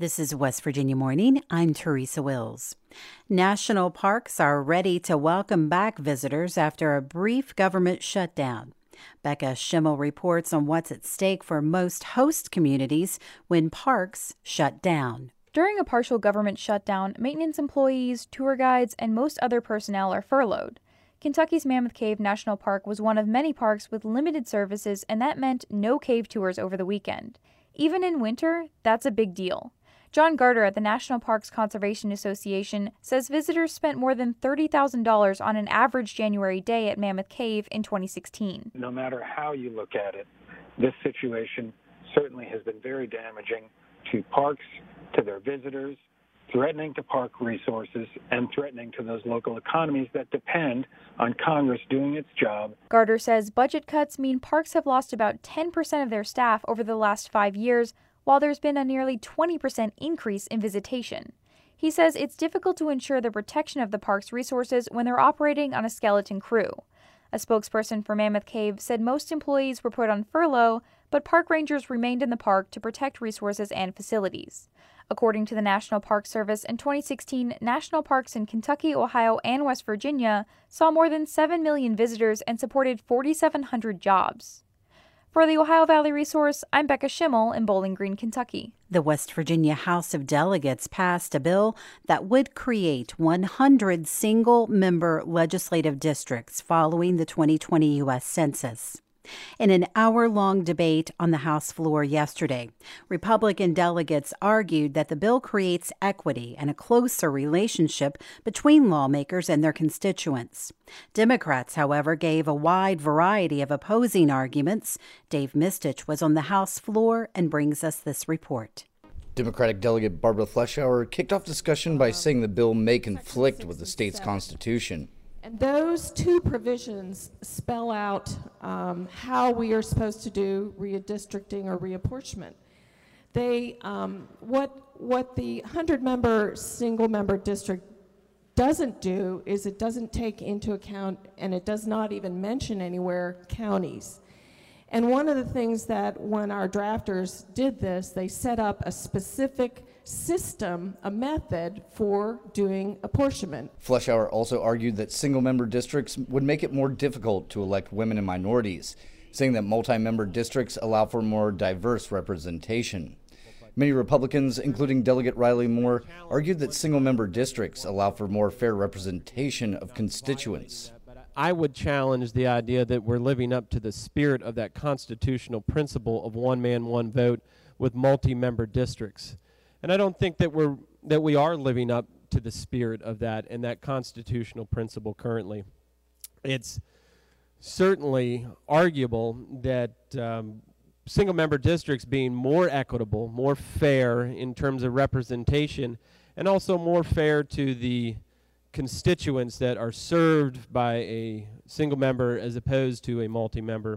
This is West Virginia Morning. I'm Teresa Wills. National parks are ready to welcome back visitors after a brief government shutdown. Becca Schimmel reports on what's at stake for most host communities when parks shut down. During a partial government shutdown, maintenance employees, tour guides, and most other personnel are furloughed. Kentucky's Mammoth Cave National Park was one of many parks with limited services, and that meant no cave tours over the weekend. Even in winter, that's a big deal. John Garter at the National Parks Conservation Association says visitors spent more than $30,000 on an average January day at Mammoth Cave in 2016. No matter how you look at it, this situation certainly has been very damaging to parks, to their visitors, threatening to park resources, and threatening to those local economies that depend on Congress doing its job. Garter says budget cuts mean parks have lost about 10% of their staff over the last 5 years, while there's been a nearly 20% increase in visitation. He says it's difficult to ensure the protection of the park's resources when they're operating on a skeleton crew. A spokesperson for Mammoth Cave said most employees were put on furlough, but park rangers remained in the park to protect resources and facilities. According to the National Park Service, in 2016, national parks in Kentucky, Ohio, and West Virginia saw more than 7 million visitors and supported 4,700 jobs. For the Ohio Valley Resource, I'm Becca Schimmel in Bowling Green, Kentucky. The West Virginia House of Delegates passed a bill that would create 100 single-member legislative districts following the 2020 U.S. Census. In an hour-long debate on the House floor yesterday, Republican delegates argued that the bill creates equity and a closer relationship between lawmakers and their constituents. Democrats, however, gave a wide variety of opposing arguments. Dave Mistich was on the House floor and brings us this report. Democratic Delegate Barbara Fleischhauer kicked off discussion by saying the bill may conflict with the state's constitution. And those two provisions spell out how we are supposed to do redistricting or reapportionment. They, what the 100-member single-member district doesn't do is it doesn't take into account, and it does not even mention anywhere, counties. And one of the things that when our drafters did this, they set up a specific system, a method for doing apportionment. Fleischhauer also argued that single-member districts would make it more difficult to elect women and minorities, saying that multi-member districts allow for more diverse representation. Many Republicans, including Delegate Riley Moore, argued that single-member districts allow for more fair representation of constituents. I would challenge the idea that we're living up to the spirit of that constitutional principle of one man, one vote with multi-member districts. And I don't think that we are living up to the spirit of that and that constitutional principle currently. It's certainly arguable that single-member districts being more equitable, more fair in terms of representation, and also more fair to the constituents that are served by a single member as opposed to a multi-member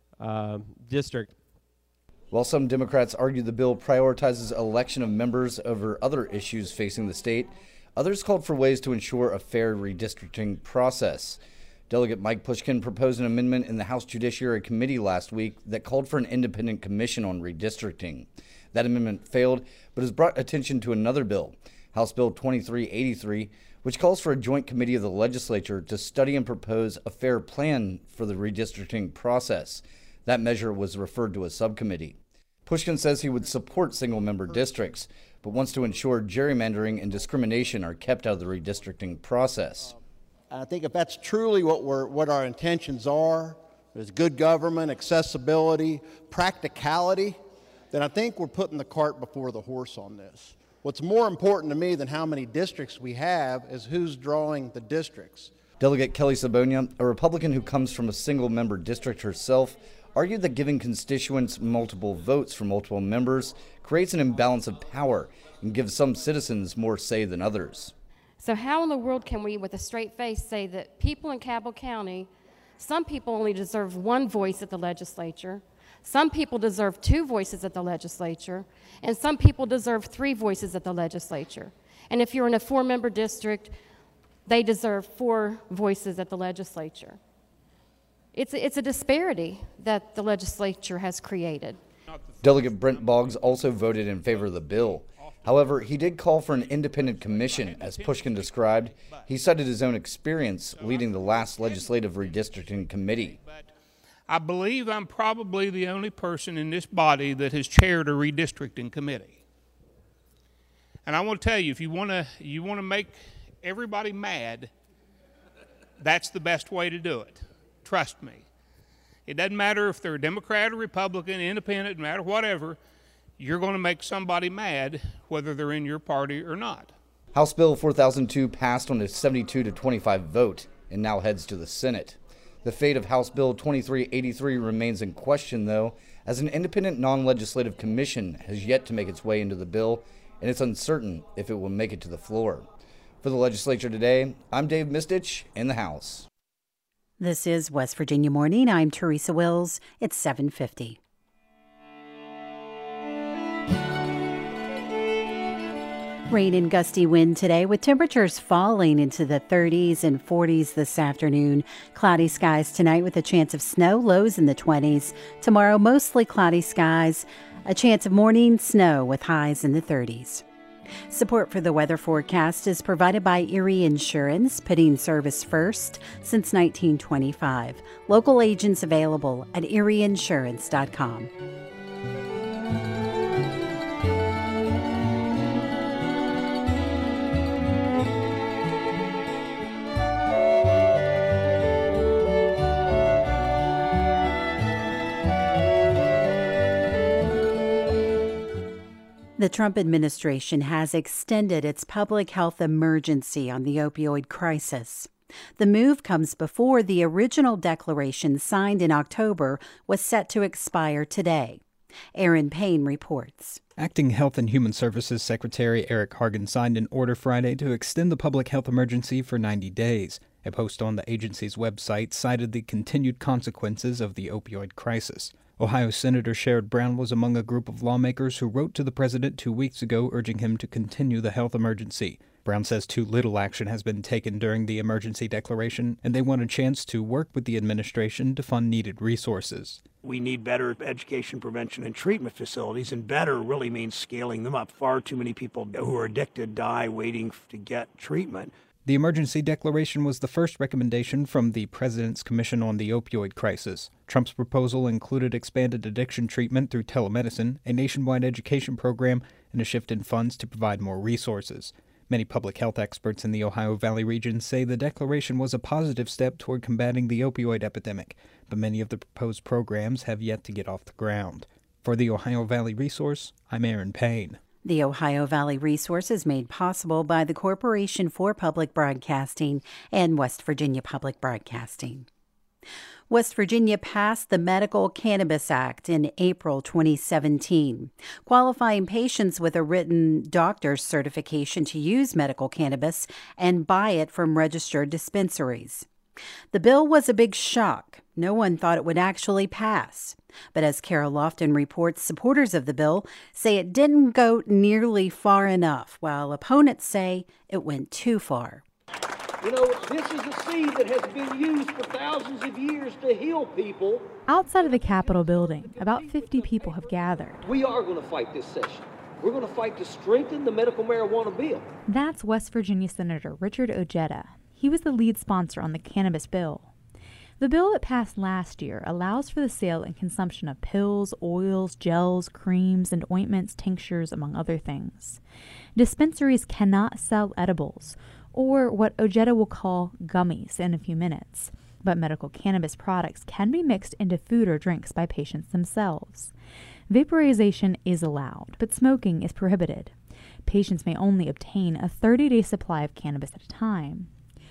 district. While some Democrats argue the bill prioritizes election of members over other issues facing the state, others called for ways to ensure a fair redistricting process. Delegate Mike Pushkin proposed an amendment in the House Judiciary Committee last week that called for an independent commission on redistricting. That amendment failed, but has brought attention to another bill, House Bill 2383, which calls for a joint committee of the legislature to study and propose a fair plan for the redistricting process. That measure was referred to a subcommittee. Pushkin says he would support single-member districts, but wants to ensure gerrymandering and discrimination are kept out of the redistricting process. I think if that's truly what our intentions are, is good government, accessibility, practicality, then I think we're putting the cart before the horse on this. What's more important to me than how many districts we have is who's drawing the districts. Delegate Kelly Sabonia, a Republican who comes from a single-member district herself, argued that giving constituents multiple votes for multiple members creates an imbalance of power and gives some citizens more say than others. So how in the world can we, with a straight face, say that people in Cabell County, some people only deserve one voice at the legislature, some people deserve 2 voices at the legislature, and some people deserve 3 voices at the legislature. And if you're in a 4-member district, they deserve 4 voices at the legislature. It's a disparity that the legislature has created. Delegate Brent Boggs also voted in favor of the bill. However, he did call for an independent commission, as Pushkin described. He cited his own experience leading the last legislative redistricting committee. I believe I'm probably the only person in this body that has chaired a redistricting committee. And I want to tell you, if you want to make everybody mad, that's the best way to do it. Trust me. It doesn't matter if they're Democrat or Republican, independent, no matter whatever, you're going to make somebody mad whether they're in your party or not. House Bill 4002 passed on a 72-25 vote and now heads to the Senate. The fate of House Bill 2383 remains in question, though, as an independent non-legislative commission has yet to make its way into the bill, and it's uncertain if it will make it to the floor. For the legislature today, I'm Dave Mistich in the House. This is West Virginia Morning. I'm Teresa Wills. It's 7:50. Rain and gusty wind today with temperatures falling into the 30s and 40s this afternoon. Cloudy skies tonight with a chance of snow, lows in the 20s. Tomorrow, mostly cloudy skies, a chance of morning snow with highs in the 30s. Support for the weather forecast is provided by Erie Insurance, putting service first since 1925. Local agents available at erieinsurance.com. The Trump administration has extended its public health emergency on the opioid crisis. The move comes before the original declaration signed in October was set to expire today. Aaron Payne reports. Acting Health and Human Services Secretary Eric Hargan signed an order Friday to extend the public health emergency for 90 days. A post on the agency's website cited the continued consequences of the opioid crisis. Ohio Senator Sherrod Brown was among a group of lawmakers who wrote to the president 2 weeks ago urging him to continue the health emergency. Brown says too little action has been taken during the emergency declaration, and they want a chance to work with the administration to fund needed resources. We need better education, prevention, and treatment facilities, and better really means scaling them up. Far too many people who are addicted die waiting to get treatment. The emergency declaration was the first recommendation from the President's Commission on the Opioid Crisis. Trump's proposal included expanded addiction treatment through telemedicine, a nationwide education program, and a shift in funds to provide more resources. Many public health experts in the Ohio Valley region say the declaration was a positive step toward combating the opioid epidemic, but many of the proposed programs have yet to get off the ground. For the Ohio Valley Resource, I'm Aaron Payne. The Ohio Valley Resource is made possible by the Corporation for Public Broadcasting and West Virginia Public Broadcasting. West Virginia passed the Medical Cannabis Act in April 2017, qualifying patients with a written doctor's certification to use medical cannabis and buy it from registered dispensaries. The bill was a big shock. No one thought it would actually pass. But as Carol Lofton reports, supporters of the bill say it didn't go nearly far enough, while opponents say it went too far. You know, this is a seed that has been used for thousands of years to heal people. Outside of the Capitol building, about 50 people have gathered. We are going to fight this session. We're going to fight to strengthen the medical marijuana bill. That's West Virginia Senator Richard Ojeda. He was the lead sponsor on the cannabis bill. The bill that passed last year allows for the sale and consumption of pills, oils, gels, creams, and ointments, tinctures, among other things. Dispensaries cannot sell edibles, or what Ojeda will call gummies in a few minutes, but medical cannabis products can be mixed into food or drinks by patients themselves. Vaporization is allowed, but smoking is prohibited. Patients may only obtain a 30-day supply of cannabis at a time.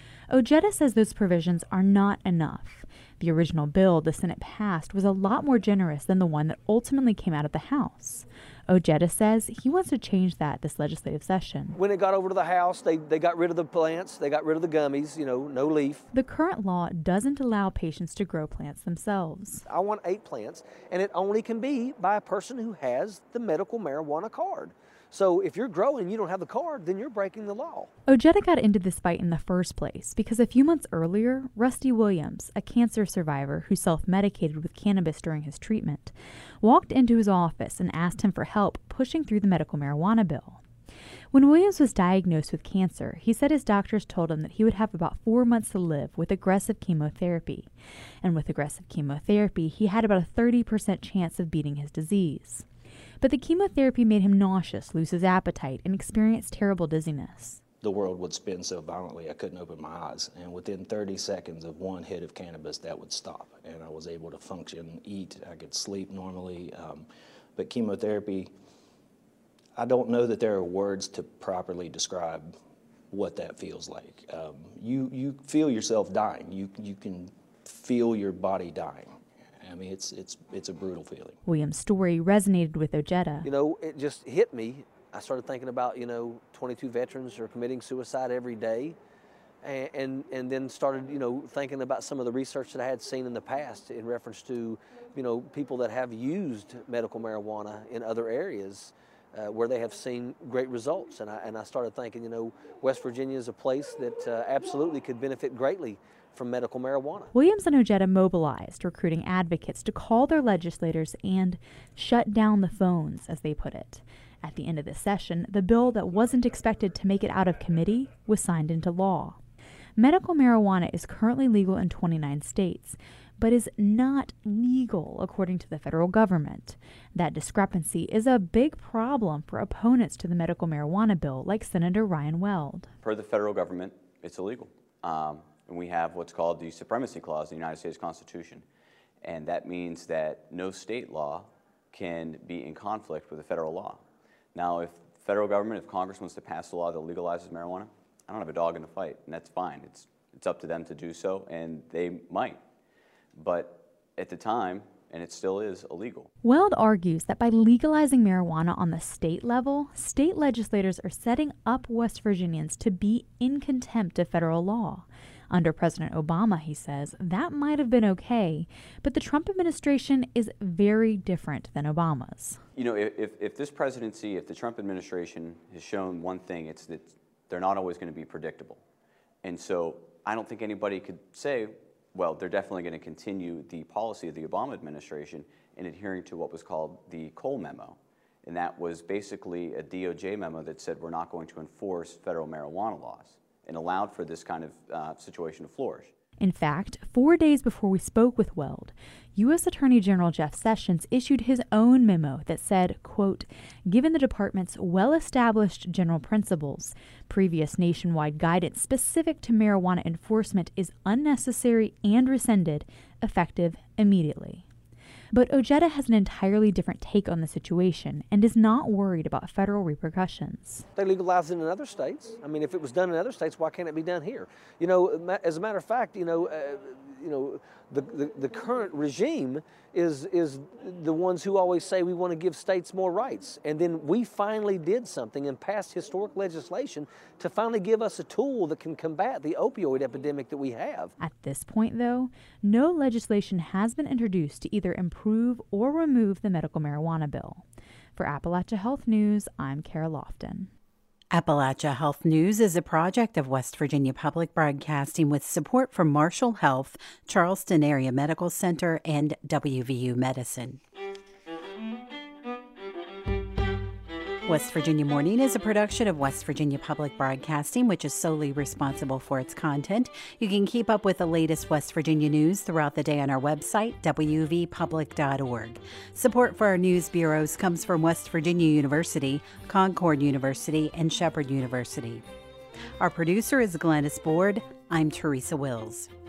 Ojeda says those provisions are not enough. The original bill the Senate passed was a lot more generous than the one that ultimately came out of the House. Ojeda says he wants to change that this legislative session. When it got over to the House, they got rid of the plants, they got rid of the gummies, no leaf. The current law doesn't allow patients to grow plants themselves. I want 8 plants, and it only can be by a person who has the medical marijuana card. So if you're growing and you don't have the card, then you're breaking the law. Ojeda got into this fight in the first place because a few months earlier, Rusty Williams, a cancer survivor who self-medicated with cannabis during his treatment, walked into his office and asked him for help pushing through the medical marijuana bill. When Williams was diagnosed with cancer, he said his doctors told him that he would have about 4 months to live with aggressive chemotherapy. And with aggressive chemotherapy, he had about a 30% chance of beating his disease. But the chemotherapy made him nauseous, lose his appetite, and experience terrible dizziness. The world would spin so violently I couldn't open my eyes. And within 30 seconds of one hit of cannabis, that would stop. And I was able to function, eat, I could sleep normally. But chemotherapy, I don't know that there are words to properly describe what that feels like. You feel yourself dying. You can feel your body dying. I mean, it's a brutal feeling. William's story resonated with Ojeda. You know, it just hit me. I started thinking about, 22 veterans are committing suicide every day. And then started, thinking about some of the research that I had seen in the past in reference to, people that have used medical marijuana in other areas where they have seen great results. And I started thinking, West Virginia is a place that absolutely could benefit greatly from medical marijuana. Williams and Ojeda mobilized, recruiting advocates to call their legislators and shut down the phones, as they put it. At the end of the session, the bill that wasn't expected to make it out of committee was signed into law. Medical marijuana is currently legal in 29 states, but is not legal according to the federal government. That discrepancy is a big problem for opponents to the medical marijuana bill, like Senator Ryan Weld. Per the federal government, it's illegal. And we have what's called the Supremacy Clause in the United States Constitution. And that means that no state law can be in conflict with the federal law. Now, if the federal government, if Congress wants to pass a law that legalizes marijuana, I don't have a dog in the fight, and that's fine. It's up to them to do so, and they might. But at the time, and it still is, illegal. Weld argues that by legalizing marijuana on the state level, state legislators are setting up West Virginians to be in contempt of federal law. Under President Obama, he says, that might have been okay, but the Trump administration is very different than Obama's. If this presidency, if the Trump administration has shown one thing, it's that they're not always going to be predictable. And so I don't think anybody could say, well, they're definitely going to continue the policy of the Obama administration in adhering to what was called the Cole Memo. And that was basically a DOJ memo that said we're not going to enforce federal marijuana laws, and allowed for this kind of situation to flourish. In fact, 4 days before we spoke with Weld, U.S. Attorney General Jeff Sessions issued his own memo that said, quote, given the department's well-established general principles, previous nationwide guidance specific to marijuana enforcement is unnecessary and rescinded, effective immediately. But Ojeda has an entirely different take on the situation and is not worried about federal repercussions. They legalized it in other states. I mean, if it was done in other states, why can't it be done here? As a matter of fact, the current regime is the ones who always say we want to give states more rights. And then we finally did something and passed historic legislation to finally give us a tool that can combat the opioid epidemic that we have. At this point, though, no legislation has been introduced to either improve or remove the medical marijuana bill. For Appalachia Health News, I'm Kara Lofton. Appalachia Health News is a project of West Virginia Public Broadcasting with support from Marshall Health, Charleston Area Medical Center, and WVU Medicine. West Virginia Morning is a production of West Virginia Public Broadcasting, which is solely responsible for its content. You can keep up with the latest West Virginia news throughout the day on our website, wvpublic.org. Support for our news bureaus comes from West Virginia University, Concord University, and Shepherd University. Our producer is Glennis Board. I'm Teresa Wills.